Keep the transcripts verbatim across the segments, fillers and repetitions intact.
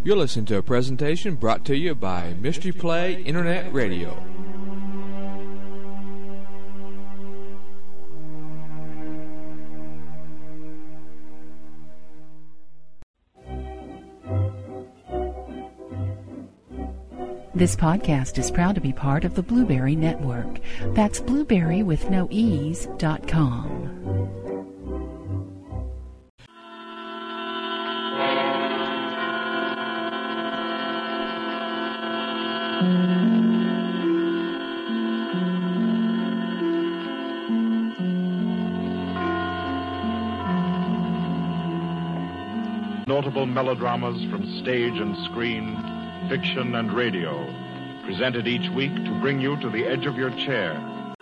You're listening to a presentation brought to you by Mystery Play Internet Radio. This podcast is proud to be part of the Blueberry Network. That's blueberry with no ease dot com. Notable melodramas from stage and screen, fiction and radio, presented each week to bring you to the edge of your chair.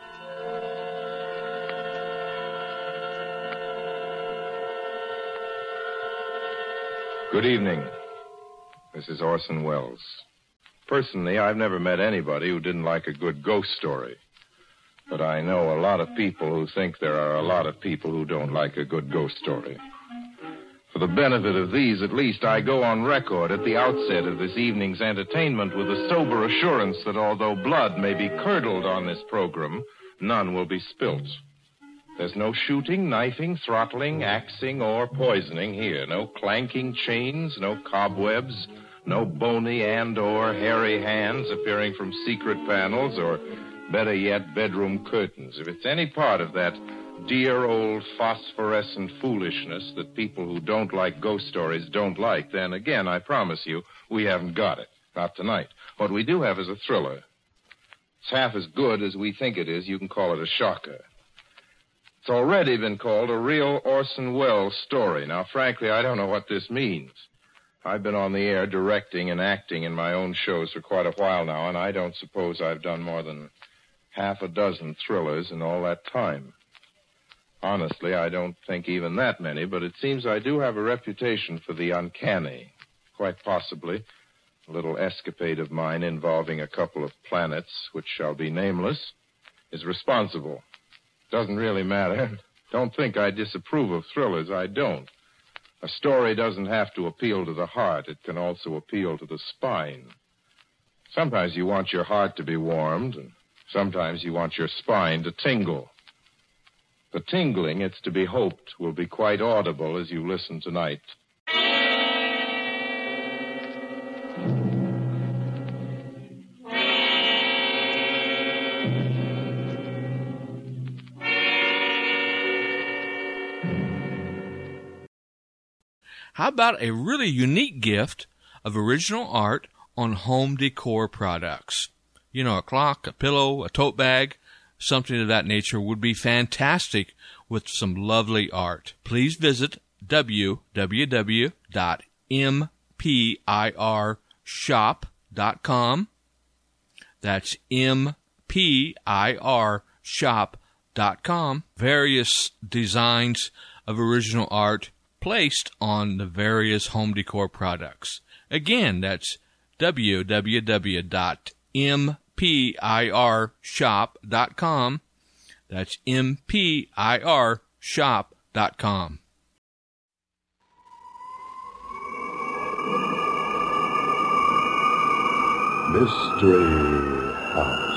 Good evening. This is Orson Welles. Personally, I've never met anybody who didn't like a good ghost story. But I know a lot of people who think there are a lot of people who don't like a good ghost story. For the benefit of these, at least, I go on record at the outset of this evening's entertainment with a sober assurance that although blood may be curdled on this program, none will be spilt. There's no shooting, knifing, throttling, axing, or poisoning here. No clanking chains, no cobwebs, no bony and or hairy hands appearing from secret panels, or better yet, bedroom curtains. If it's any part of that dear old phosphorescent foolishness that people who don't like ghost stories don't like, then again, I promise you, we haven't got it. Not tonight. What we do have is a thriller. It's half as good as we think it is. You can call it a shocker. It's already been called a real Orson Welles story. Now, frankly, I don't know what this means. I've been on the air directing and acting in my own shows for quite a while now, and I don't suppose I've done more than half a dozen thrillers in all that time. Honestly, I don't think even that many, but it seems I do have a reputation for the uncanny. Quite possibly, a little escapade of mine involving a couple of planets, which shall be nameless, is responsible. Doesn't really matter. Don't think I disapprove of thrillers. I don't. A story doesn't have to appeal to the heart. It can also appeal to the spine. Sometimes you want your heart to be warmed, and sometimes you want your spine to tingle. The tingling, it's to be hoped, will be quite audible as you listen tonight. How about a really unique gift of original art on home decor products? You know, a clock, a pillow, a tote bag, something of that nature would be fantastic with some lovely art. Please visit w w w dot m p i r shop dot com. That's m p i r shop dot com. Various designs of original art placed on the various home decor products. Again, that's w w w dot m p i r shop dot com. That's m p i r shop dot com. Mystery House.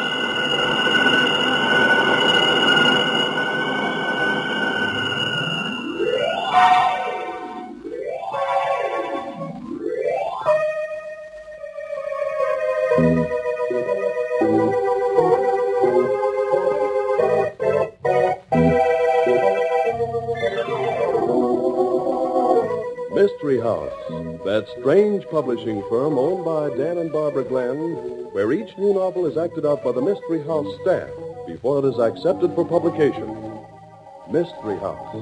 Mystery House, that strange publishing firm owned by Dan and Barbara Glenn, where each new novel is acted out by the Mystery House staff before it is accepted for publication. Mystery House.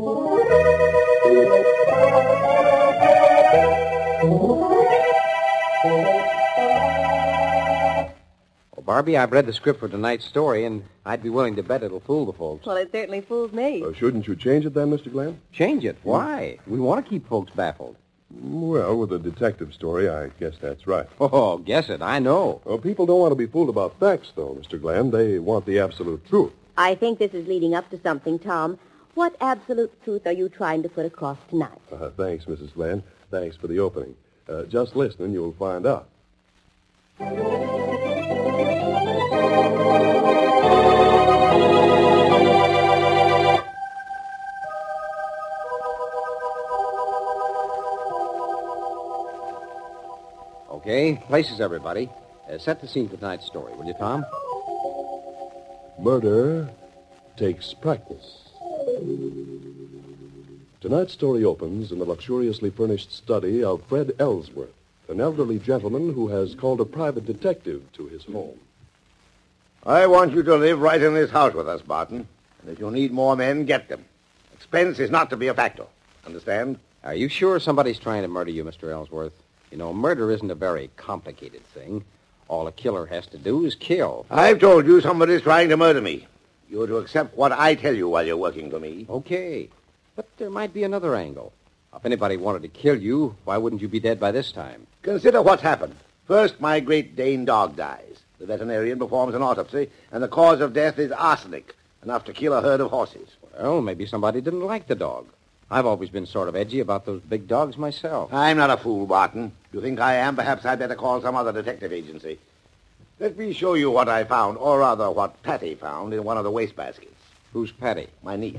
Well, Barbie, I've read the script for tonight's story, and I'd be willing to bet it'll fool the folks. Well, it certainly fools me. Uh, shouldn't you change it then, Mister Glenn? Change it? Why? We want to keep folks baffled. Well, with a detective story, I guess that's right. Oh, guess it. I know. Well, people don't want to be fooled about facts, though, Mister Glenn. They want the absolute truth. I think this is leading up to something, Tom. What absolute truth are you trying to put across tonight? Uh, thanks, Missus Glenn. Thanks for the opening. Uh, just listen and you'll find out. Okay, places, everybody. Uh, set the scene for tonight's story, will you, Tom? Murder takes practice. Tonight's story opens in the luxuriously furnished study of Fred Ellsworth, an elderly gentleman who has called a private detective to his home. I want you to live right in this house with us, Barton. And if you need more men, get them. Expense is not to be a factor. Understand? Are you sure somebody's trying to murder you, Mister Ellsworth? You know, murder isn't a very complicated thing. All a killer has to do is kill. I've told you somebody's trying to murder me. You're to accept what I tell you while you're working for me. Okay. But there might be another angle. If anybody wanted to kill you, why wouldn't you be dead by this time? Consider what's happened. First, my Great Dane dog dies. The veterinarian performs an autopsy, and the cause of death is arsenic, enough to kill a herd of horses. Well, maybe somebody didn't like the dog. I've always been sort of edgy about those big dogs myself. I'm not a fool, Barton. You think I am? Perhaps I'd better call some other detective agency. Let me show you what I found, or rather what Patty found in one of the wastebaskets. Who's Patty? My niece.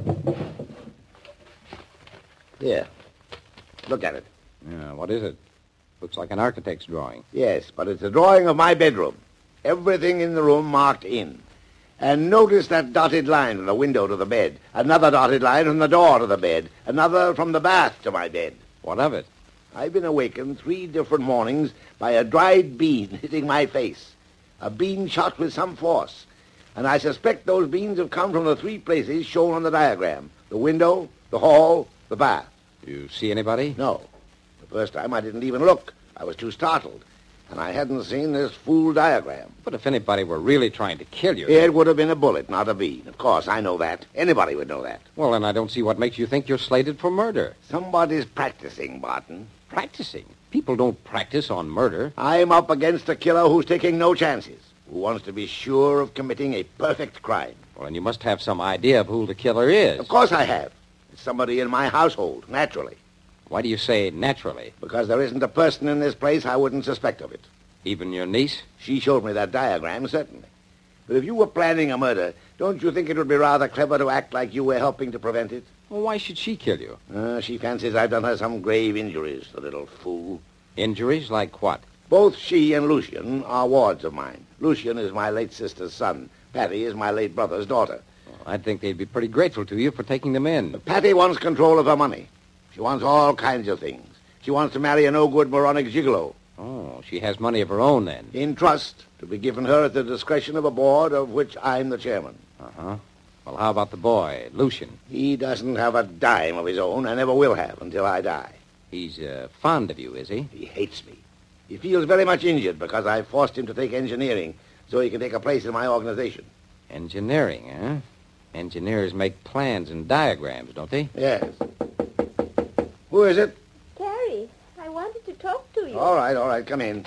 Here. Look at it. Yeah, what is it? Looks like an architect's drawing. Yes, but it's a drawing of my bedroom. Everything in the room marked in. And notice that dotted line from the window to the bed. Another dotted line from the door to the bed. Another from the bath to my bed. What of it? I've been awakened three different mornings by a dried bean hitting my face. A bean shot with some force. And I suspect those beans have come from the three places shown on the diagram. The window, the hall, the bath. You see anybody? No. The first time I didn't even look. I was too startled. And I hadn't seen this fool diagram. But if anybody were really trying to kill you... It would have been a bullet, not a bean. Of course, I know that. Anybody would know that. Well, then I don't see what makes you think you're slated for murder. Somebody's practicing, Barton. Practicing? People don't practice on murder. I'm up against a killer who's taking no chances, who wants to be sure of committing a perfect crime. Well, and you must have some idea of who the killer is. Of course I have. It's somebody in my household, naturally. Why do you say naturally? Because there isn't a person in this place I wouldn't suspect of it. Even your niece? She showed me that diagram, certainly. But if you were planning a murder, don't you think it would be rather clever to act like you were helping to prevent it? Well, why should she kill you? Uh, she fancies I've done her some grave injuries, the little fool. Injuries? Like what? Both she and Lucian are wards of mine. Lucian is my late sister's son. Patty is my late brother's daughter. Well, I'd think they'd be pretty grateful to you for taking them in. But Patty wants control of her money. She wants all kinds of things. She wants to marry a no-good moronic gigolo. Oh, she has money of her own, then. In trust, to be given her at the discretion of a board of which I'm the chairman. Uh-huh. Well, how about the boy, Lucian? He doesn't have a dime of his own and never will have until I die. He's uh, fond of you, is he? He hates me. He feels very much injured because I forced him to take engineering so he can take a place in my organization. Engineering, huh? Engineers make plans and diagrams, don't they? Yes. Who is it? Carrie, I wanted to talk to you. All right, all right, come in.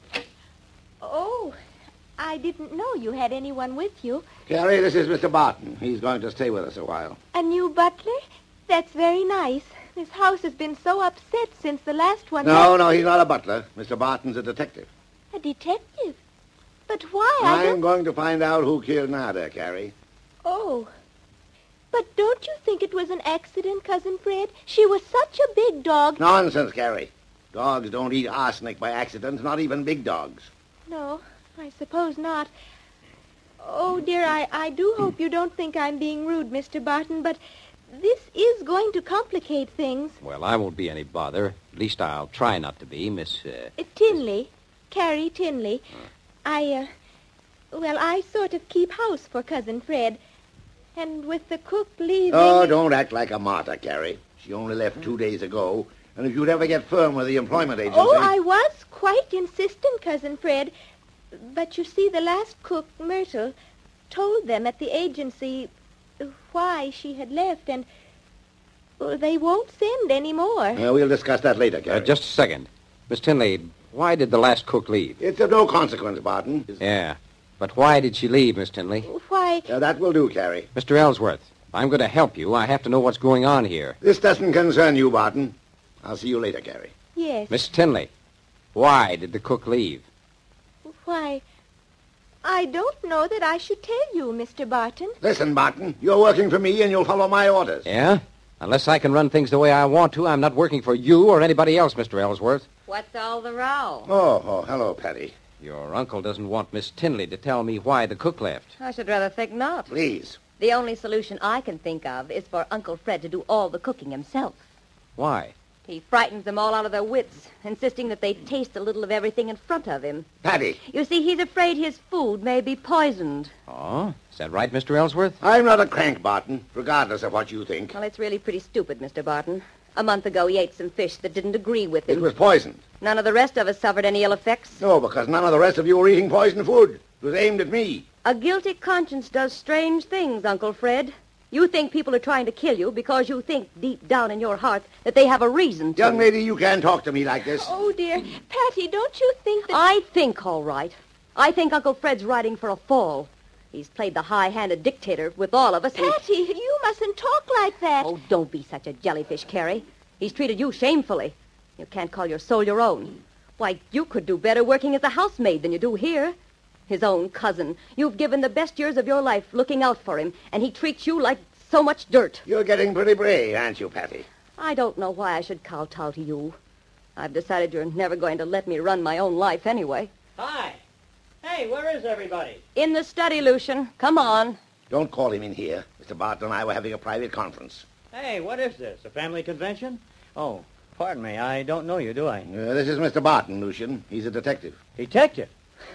Oh, I didn't know you had anyone with you. Carrie, this is Mister Barton. He's going to stay with us a while. A new butler? That's very nice. This house has been so upset since the last one... No, had... no, he's not a butler. Mister Barton's a detective. A detective? But why? I I'm don't... going to find out who killed Nada, Carrie. Oh. But don't you think it was an accident, Cousin Fred? She was such a big dog. Nonsense, Carrie. Dogs don't eat arsenic by accident, not even big dogs. No, I suppose not. Oh, dear, I, I do hope you don't think I'm being rude, Mister Barton, but this is going to complicate things. Well, I won't be any bother. At least I'll try not to be, Miss... Uh... Uh, Tinley. Carrie Tinley. Huh. I, uh... Well, I sort of keep house for Cousin Fred. And with the cook leaving... Oh, don't act like a martyr, Carrie. She only left two days ago. And if you'd ever get firm with the employment agency... Oh, I was quite insistent, Cousin Fred. But you see, the last cook, Myrtle, told them at the agency why she had left, and they won't send any more. Uh, we'll discuss that later, Carrie. Uh, just a second. Miss Tinley, why did the last cook leave? It's of no consequence, Barton. It's... Yeah, but why did she leave, Miss Tinley? Why... Uh, that will do, Carrie. Mister Ellsworth, if I'm going to help you, I have to know what's going on here. This doesn't concern you, Barton. I'll see you later, Carrie. Yes. Miss Tinley, why did the cook leave? Why, I don't know that I should tell you, Mister Barton. Listen, Barton, you're working for me and you'll follow my orders. Yeah? Unless I can run things the way I want to, I'm not working for you or anybody else, Mister Ellsworth. What's all the row? Oh, oh, hello, Patty. Your uncle doesn't want Miss Tinley to tell me why the cook left. I should rather think not. Please. The only solution I can think of is for Uncle Fred to do all the cooking himself. Why? He frightens them all out of their wits, insisting that they taste a little of everything in front of him. Patty. You see, he's afraid his food may be poisoned. Oh? Is that right, Mister Ellsworth? I'm not a crank, Barton, regardless of what you think. Well, it's really pretty stupid, Mister Barton. A month ago, he ate some fish that didn't agree with him. It was poisoned. None of the rest of us suffered any ill effects. No, because none of the rest of you were eating poisoned food. It was aimed at me. A guilty conscience does strange things, Uncle Fred. You think people are trying to kill you because you think deep down in your heart that they have a reason to. Young lady, you can't talk to me like this. Oh, dear. Patty, don't you think that... I think, all right. I think Uncle Fred's riding for a fall. He's played the high-handed dictator with all of us. and- Patty, you mustn't talk like that. Oh, don't be such a jellyfish, Carrie. He's treated you shamefully. You can't call your soul your own. Why, you could do better working as a housemaid than you do here. His own cousin. You've given the best years of your life looking out for him, and he treats you like so much dirt. You're getting pretty brave, aren't you, Patty? I don't know why I should kowtow to you. I've decided you're never going to let me run my own life anyway. Hi. Hey, where is everybody? In the study, Lucian. Come on. Don't call him in here. Mister Barton and I were having a private conference. Hey, what is this, a family convention? Oh, pardon me, I don't know you, do I? Uh, this is Mister Barton, Lucian. He's a detective. Detective?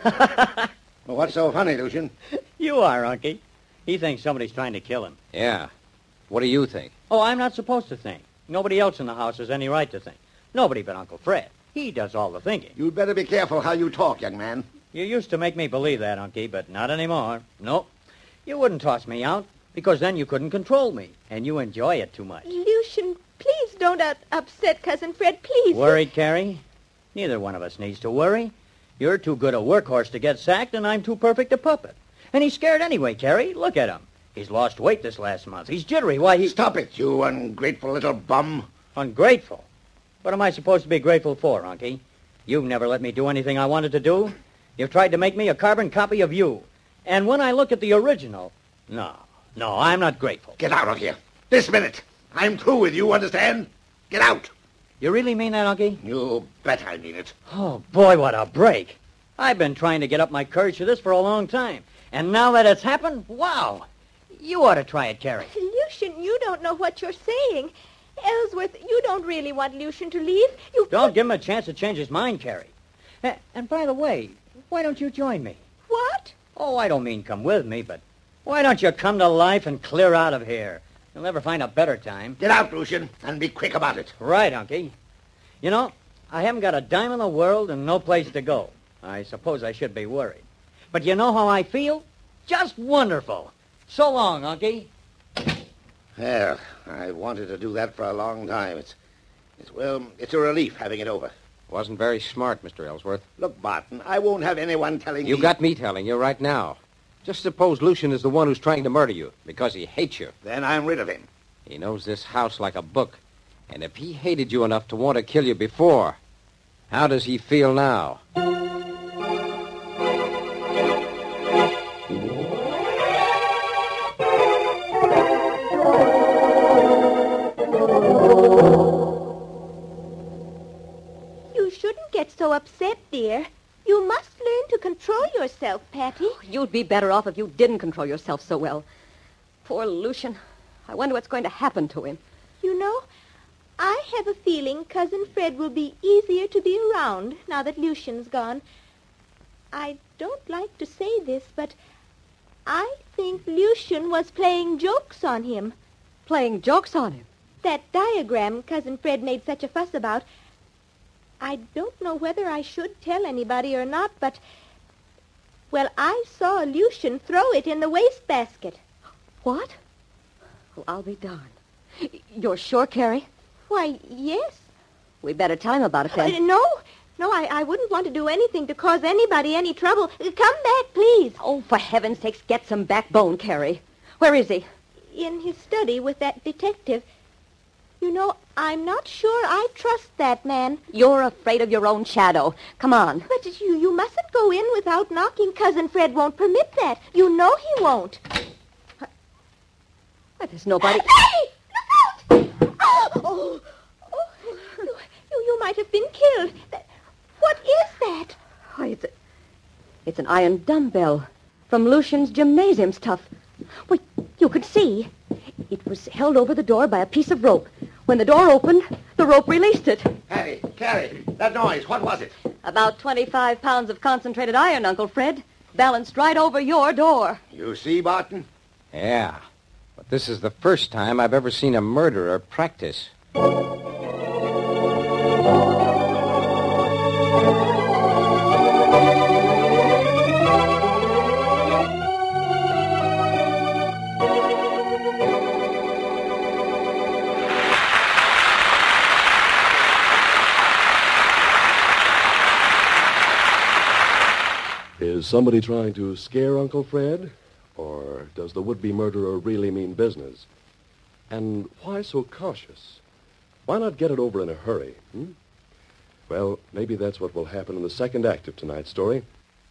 Well, what's so funny, Lucian? You are, Unky. He thinks somebody's trying to kill him. Yeah. What do you think? Oh, I'm not supposed to think. Nobody else in the house has any right to think. Nobody but Uncle Fred. He does all the thinking. You'd better be careful how you talk, young man. You used to make me believe that, Unky, but not anymore. Nope. You wouldn't toss me out, because then you couldn't control me, and you enjoy it too much. Lucian, please don't uh, upset Cousin Fred, please. Worried, Carrie? Neither one of us needs to worry. You're too good a workhorse to get sacked, and I'm too perfect a puppet. And he's scared anyway, Carrie. Look at him. He's lost weight this last month. He's jittery. Why, he... Stop it, you ungrateful little bum. Ungrateful? What am I supposed to be grateful for, Unky? You've never let me do anything I wanted to do. You've tried to make me a carbon copy of you. And when I look at the original... No, no, I'm not grateful. Get out of here. This minute. I'm through with you, understand? Get out. You really mean that, Unky? You bet I mean it. Oh, boy, what a break. I've been trying to get up my courage for this for a long time. And now that it's happened, wow. You ought to try it, Carrie. Lucian, you don't know what you're saying. Ellsworth, you don't really want Lucian to leave. You Don't give him a chance to change his mind, Carrie. A- And by the way, why don't you join me? What? Oh, I don't mean come with me, but why don't you come to life and clear out of here? You'll never find a better time. Get out, Lucian, and be quick about it. Right, Unky. You know, I haven't got a dime in the world and no place to go. I suppose I should be worried. But you know how I feel? Just wonderful. So long, Unky. Well, I wanted to do that for a long time. It's, it's well, it's a relief having it over. Wasn't very smart, Mister Ellsworth. Look, Barton, I won't have anyone telling You me... got me telling you right now. Just suppose Lucian is the one who's trying to murder you because he hates you. Then I'm rid of him. He knows this house like a book. And if he hated you enough to want to kill you before, how does he feel now? You shouldn't get so upset, dear. You must learn to control yourself, Patty. You'd be better off if you didn't control yourself so well. Poor Lucian. I wonder what's going to happen to him. You know, I have a feeling Cousin Fred will be easier to be around now that Lucian's gone. I don't like to say this, but I think Lucian was playing jokes on him. Playing jokes on him? That diagram Cousin Fred made such a fuss about. I don't know whether I should tell anybody or not, but... Well, I saw Lucian throw it in the wastebasket. What? Well, I'll be darned. You're sure, Carrie? Why, yes. We better tell him about it, then. Uh, no, no, I, I wouldn't want to do anything to cause anybody any trouble. Uh, come back, please. Oh, for heaven's sakes, get some backbone, Carrie. Where is he? In his study with that detective. You know, I'm not sure I trust that man. You're afraid of your own shadow. Come on. But you, you mustn't go in without knocking. Cousin Fred won't permit that. You know he won't. Why, there's nobody... Hey! Look out! Oh, oh you, you, you might have been killed. What is that? Oh, it's, a, it's an iron dumbbell from Lucian's gymnasium stuff. Well, you could see. It was held over the door by a piece of rope. When the door opened, the rope released it. Patty, Carrie, that noise, what was it? About twenty-five pounds of concentrated iron, Uncle Fred, balanced right over your door. You see, Barton? Yeah, but this is the first time I've ever seen a murderer practice. Is somebody trying to scare Uncle Fred? Or does the would-be murderer really mean business? And why so cautious? Why not get it over in a hurry? Hmm? Well, maybe that's what will happen in the second act of tonight's story.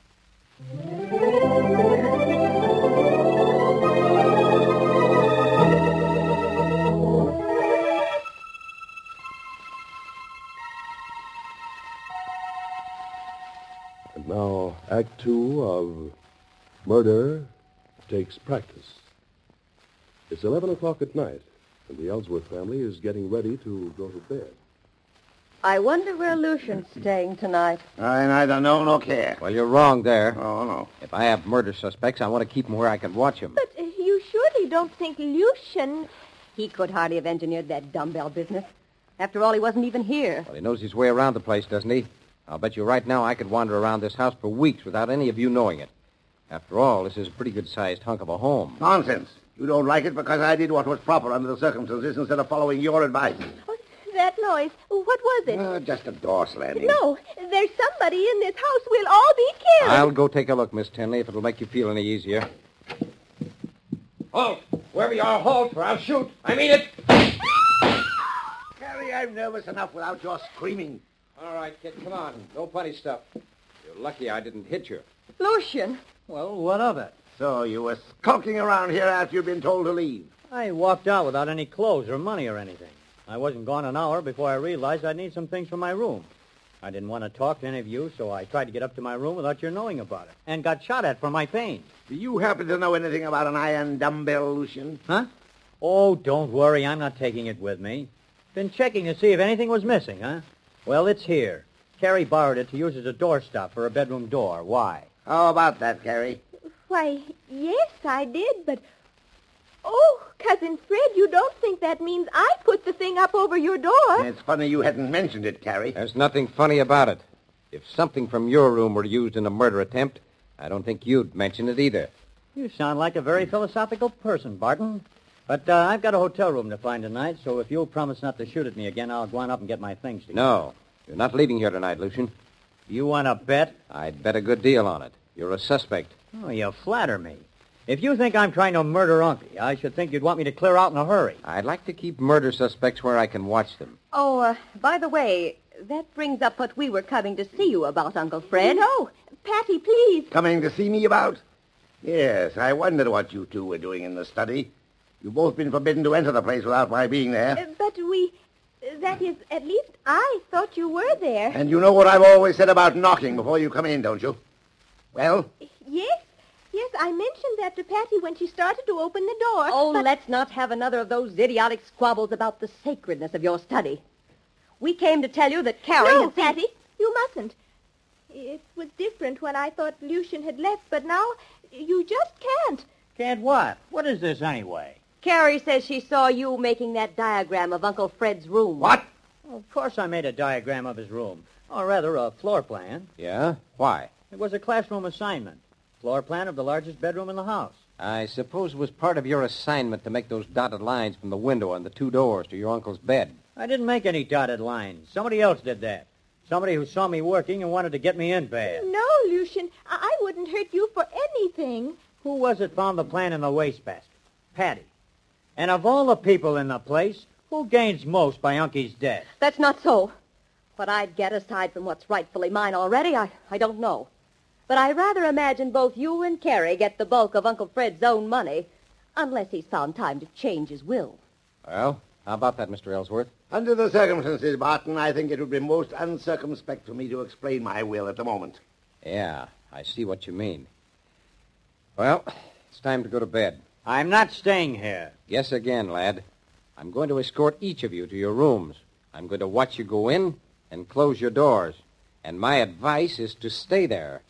And now, Act Two of Murder Takes Practice. It's eleven o'clock at night, and the Ellsworth family is getting ready to go to bed. I wonder where Lucian's staying tonight. I neither know nor care. Well, you're wrong there. Oh, no. If I have murder suspects, I want to keep them where I can watch them. But uh, you surely don't think Lucian... He could hardly have engineered that dumbbell business. After all, he wasn't even here. Well, he knows his way around the place, doesn't he? I'll bet you right now I could wander around this house for weeks without any of you knowing it. After all, this is a pretty good-sized hunk of a home. Nonsense. You don't like it because I did what was proper under the circumstances instead of following your advice. Oh, that noise. What was it? Uh, just a door slamming. No, there's somebody in this house. We'll all be killed. I'll go take a look, Miss Tenley, if it'll make you feel any easier. Halt! Wherever you are, halt, or I'll shoot. I mean it. Carrie, I'm nervous enough without your screaming. All right, kid, come on. No funny stuff. You're lucky I didn't hit you. Lucian. Well, what of it? So you were skulking around here after you'd been told to leave. I walked out without any clothes or money or anything. I wasn't gone an hour before I realized I'd need some things for my room. I didn't want to talk to any of you, so I tried to get up to my room without your knowing about it, and got shot at for my pains. Do you happen to know anything about an iron dumbbell, Lucian? Huh? Oh, don't worry. I'm not taking it with me. Been checking to see if anything was missing, huh? Well, it's here. Carrie borrowed it to use as a doorstop for her bedroom door. Why? How about that, Carrie? Why, yes, I did, but... Oh, Cousin Fred, you don't think that means I put the thing up over your door? It's funny you hadn't mentioned it, Carrie. There's nothing funny about it. If something from your room were used in a murder attempt, I don't think you'd mention it either. You sound like a very philosophical person, Barton. But uh, I've got a hotel room to find tonight, so if you'll promise not to shoot at me again, I'll go on up and get my things together. No, you're not leaving here tonight, Lucian. You want to bet? I'd bet a good deal on it. You're a suspect. Oh, you flatter me. If you think I'm trying to murder Unky, I should think you'd want me to clear out in a hurry. I'd like to keep murder suspects where I can watch them. Oh, uh, by the way, that brings up what we were coming to see you about, Uncle Fred. No, Patty, please. Coming to see me about? Yes, I wondered what you two were doing in the study. You've both been forbidden to enter the place without my being there. Uh, but we... That is, at least I thought you were there. And you know what I've always said about knocking before you come in, don't you? Well? Yes. Yes, I mentioned that to Patty when she started to open the door. Oh, but... let's not have another of those idiotic squabbles about the sacredness of your study. We came to tell you that Carrie No, had seen... Patty, you mustn't. It was different when I thought Lucian had left, but now you just can't. Can't what? What is this anyway? Carrie says she saw you making that diagram of Uncle Fred's room. What? Well, of course I made a diagram of his room. Or rather, a floor plan. Yeah? Why? It was a classroom assignment. Floor plan of the largest bedroom in the house. I suppose it was part of your assignment to make those dotted lines from the window on the two doors to your uncle's bed. I didn't make any dotted lines. Somebody else did that. Somebody who saw me working and wanted to get me in bad. No, Lucian, I, I wouldn't hurt you for anything. Who was it found the plan in the wastebasket? Patty. And of all the people in the place, Who gains most by Uncie's death? That's not so. What I'd get aside from what's rightfully mine already, I, I don't know. But I rather imagine both you and Carrie get the bulk of Uncle Fred's own money, unless he's found time to change his will. Well, how about that, Mister Ellsworth? Under the circumstances, Barton, I think it would be most uncircumspect for me to explain my will at the moment. Yeah, I see what you mean. Well, it's time to go to bed. I'm not staying here. Guess again, lad. I'm going to escort each of you to your rooms. I'm going to watch you go in and close your doors. And my advice is to stay there.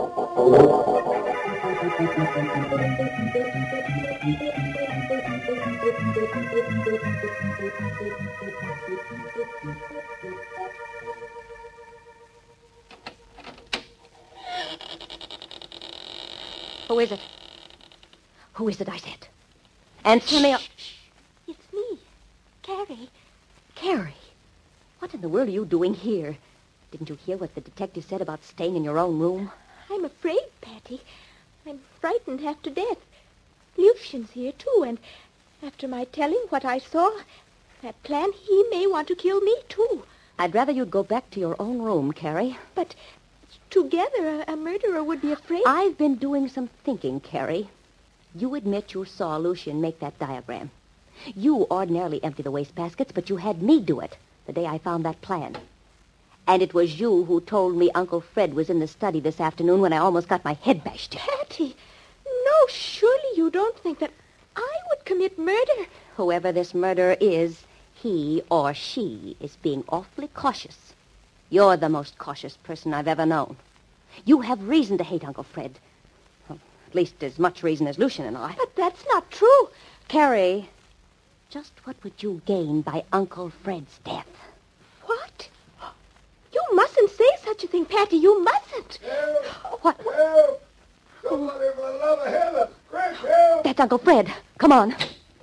Who is it? Who is it, I said? Answer me. It's me, Carrie. Carrie, what in the world are you doing here? Didn't you hear what the detective said about staying in your own room? I'm afraid, Patty. I'm frightened half to death. Lucian's here, too, and after my telling what I saw, that plan, he may want to kill me, too. I'd rather you'd go back to your own room, Carrie. But together, a, a murderer would be afraid. I've been doing some thinking, Carrie. You admit you saw Lucian make that diagram. You ordinarily empty the wastebaskets, but you had me do it the day I found that plan. And it was you who told me Uncle Fred was in the study this afternoon when I almost got my head bashed in. Patty, no, surely you don't think that I would commit murder. Whoever this murderer is, he or she is being awfully cautious. You're the most cautious person I've ever known. You have reason to hate Uncle Fred. Well, at least as much reason as Lucian and I. But that's not true. Carrie, just what would you gain by Uncle Fred's death? What? You mustn't say such a thing, Patty. You mustn't. Help! What? Help! Somebody for the love of heaven! Quick, help! That's Uncle Fred. Come on.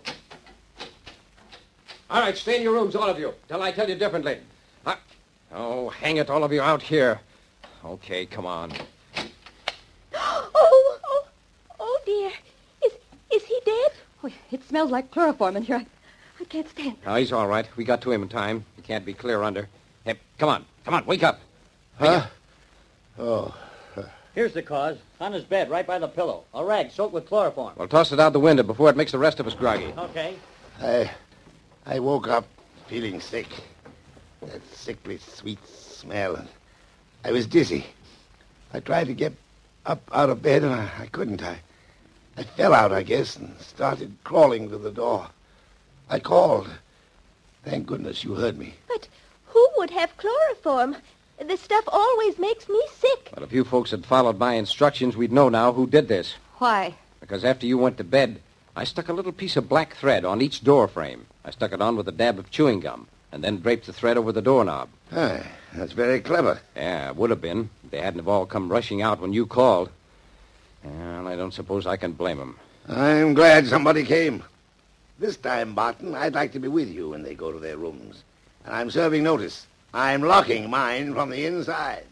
All right, stay in your rooms, all of you, till I tell you differently. Uh, oh, hang it, all of you out here. Okay, come on. Oh, oh, oh, dear. Is is he dead? Oh, it smells like chloroform in here. I, I can't stand. No, he's all right. We got to him in time. He can't be clear under. Hey, come on. Come on, wake up. Huh? Oh. Here's the cause. On his bed, right by the pillow. A rag soaked with chloroform. Well, toss it out the window before it makes the rest of us groggy. Okay. I, I woke up feeling sick. That sickly sweet smell. And I was dizzy. I tried to get up out of bed, and I, I couldn't. I, I fell out, I guess, and started crawling to the door. I called. Thank goodness you heard me. But who would have chloroform? The stuff always makes me sick. Well, if you folks had followed my instructions, we'd know now who did this. Why? Because after you went to bed, I stuck a little piece of black thread on each door frame. I stuck it on with a dab of chewing gum, and then draped the thread over the doorknob. Ah, that's very clever. Yeah, it would have been. If they hadn't have all come rushing out when you called. Well, I don't suppose I can blame them. I'm glad somebody came. This time, Barton, I'd like to be with you when they go to their rooms. And I'm serving notice. I'm locking mine from the inside.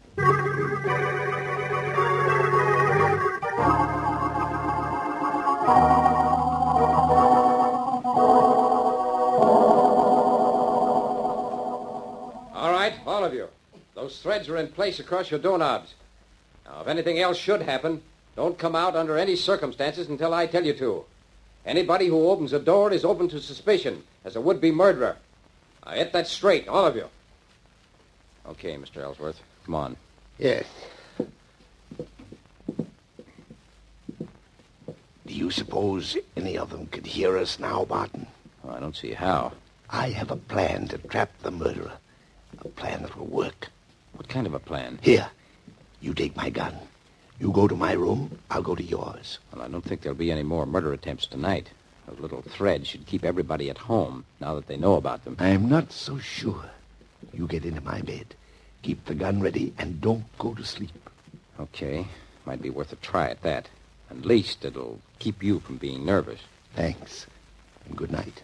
All right, all of you. Those threads are in place across your doorknobs. Now, if anything else should happen, don't come out under any circumstances until I tell you to. Anybody who opens a door is open to suspicion as a would-be murderer. Now, hit that straight, all of you. Okay, Mister Ellsworth, come on. Yes. Do you suppose any of them could hear us now, Barton? Oh, I don't see how. I have a plan to trap the murderer. A plan that will work. What kind of a plan? Here, you take my gun. You go to my room, I'll go to yours. Well, I don't think there'll be any more murder attempts tonight. Those little threads should keep everybody at home now that they know about them. I'm not so sure. You get into my bed. Keep the gun ready and don't go to sleep. Okay. Might be worth a try at that. At least it'll keep you from being nervous. Thanks. And good night.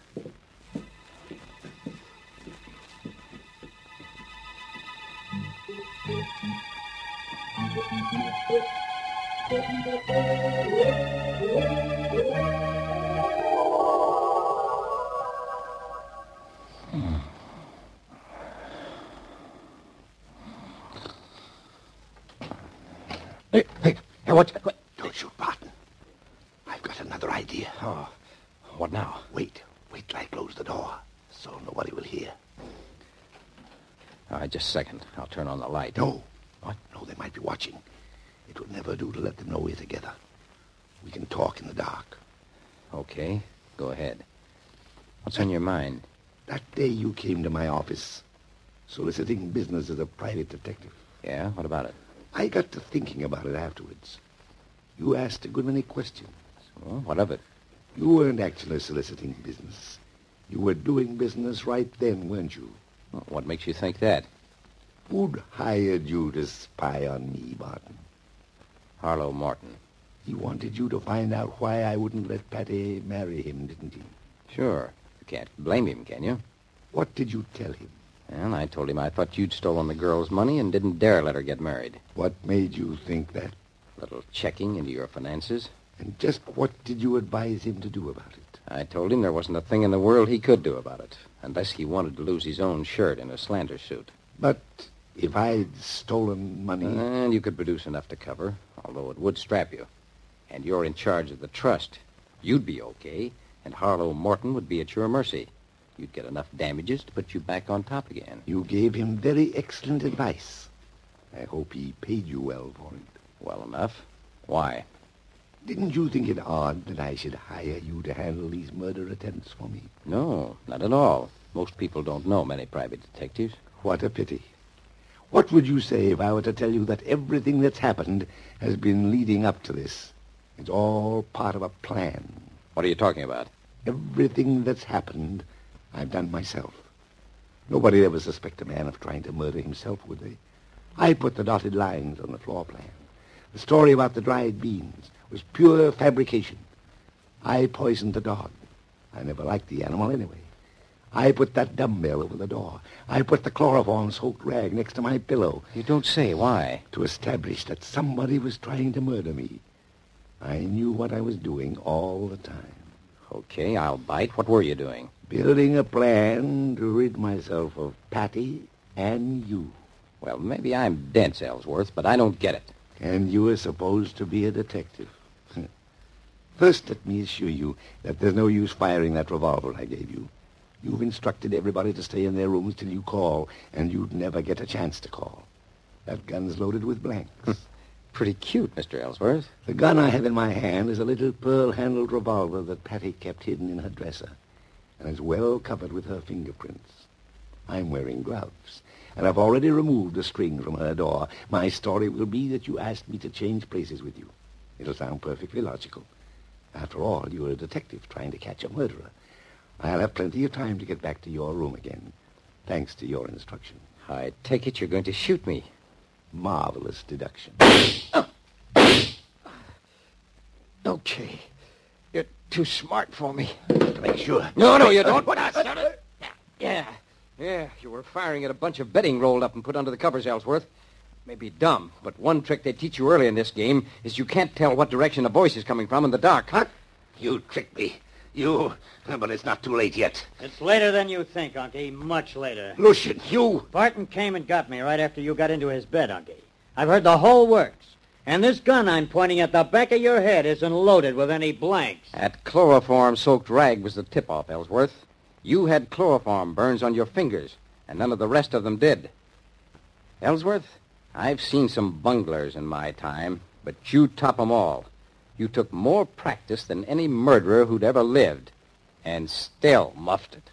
Hey, hey, hey, what? what? Don't shoot, Barton. I've got another idea. Oh, what now? Wait. Wait till I close the door, so nobody will hear. All right, just a second. I'll turn on the light. No. What? No, they might be watching. It would never do to let them know we're together. We can talk in the dark. Okay, go ahead. What's on your mind? That day you came to my office, soliciting business as a private detective. Yeah, what about it? I got to thinking about it afterwards. You asked a good many questions. Well, what of it? You weren't actually soliciting business. You were doing business right then, weren't you? Well, what makes you think that? Who'd hired you to spy on me, Barton? Harlow Morton. He wanted you to find out why I wouldn't let Patty marry him, didn't he? Sure. You can't blame him, can you? What did you tell him? Well, I told him I thought you'd stolen the girl's money and didn't dare let her get married. What made you think that? A little checking into your finances. And just what did you advise him to do about it? I told him there wasn't a thing in the world he could do about it, unless he wanted to lose his own shirt in a slander suit. But if I'd stolen money... And you could produce enough to cover, although it would strap you. And you're in charge of the trust. You'd be okay, and Harlow Morton would be at your mercy. You'd get enough damages to put you back on top again. You gave him very excellent advice. I hope he paid you well for it. Well enough. Why? Didn't you think it odd that I should hire you to handle these murder attempts for me? No, not at all. Most people don't know many private detectives. What a pity. What would you say if I were to tell you that everything that's happened has been leading up to this? It's all part of a plan. What are you talking about? Everything that's happened, I've done myself. Nobody'd ever suspect a man of trying to murder himself, would they? I put the dotted lines on the floor plan. The story about the dried beans was pure fabrication. I poisoned the dog. I never liked the animal anyway. I put that dumbbell over the door. I put the chloroform-soaked rag next to my pillow. You don't say. Why? To establish that somebody was trying to murder me. I knew what I was doing all the time. Okay, I'll bite. What were you doing? Building a plan to rid myself of Patty and you. Well, maybe I'm dense, Ellsworth, but I don't get it. And you were supposed to be a detective. First, let me assure you that there's no use firing that revolver I gave you. You've instructed everybody to stay in their rooms till you call, and you'd never get a chance to call. That gun's loaded with blanks. Pretty cute, Mister Ellsworth. The gun I have in my hand is a little pearl-handled revolver that Patty kept hidden in her dresser, and is well covered with her fingerprints. I'm wearing gloves, and I've already removed the string from her door. My story will be that you asked me to change places with you. It'll sound perfectly logical. After all, you're a detective trying to catch a murderer. I'll have plenty of time to get back to your room again, thanks to your instruction. I take it you're going to shoot me. Marvelous deduction. Okay. You're too smart for me. To make sure. No, no, you don't. What? Yeah, yeah. You were firing at a bunch of bedding rolled up and put under the covers, Ellsworth. Maybe dumb, but one trick they teach you early in this game is you can't tell what direction a voice is coming from in the dark. Huh? You tricked me. You... But it's not too late yet. It's later than you think, Unky. Much later. Lucian, you... Barton came and got me right after you got into his bed, Unky. I've heard the whole works. And this gun I'm pointing at the back of your head isn't loaded with any blanks. That chloroform-soaked rag was the tip-off, Ellsworth. You had chloroform burns on your fingers, and none of the rest of them did. Ellsworth, I've seen some bunglers in my time, but you top 'em all. You took more practice than any murderer who'd ever lived, and still muffed it.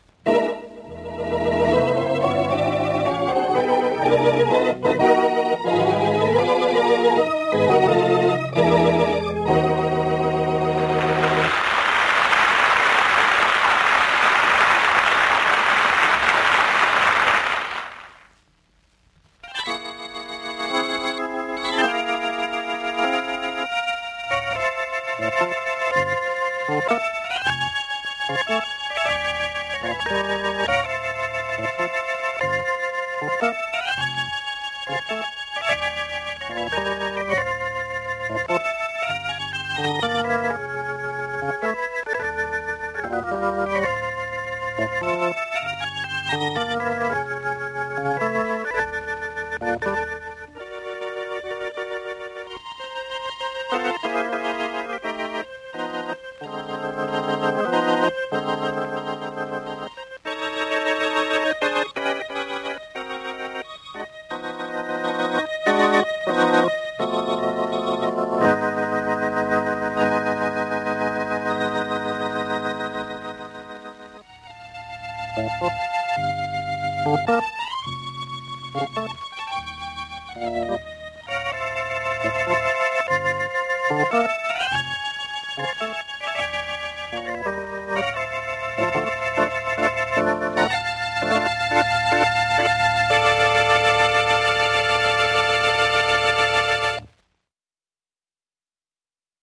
Thank you.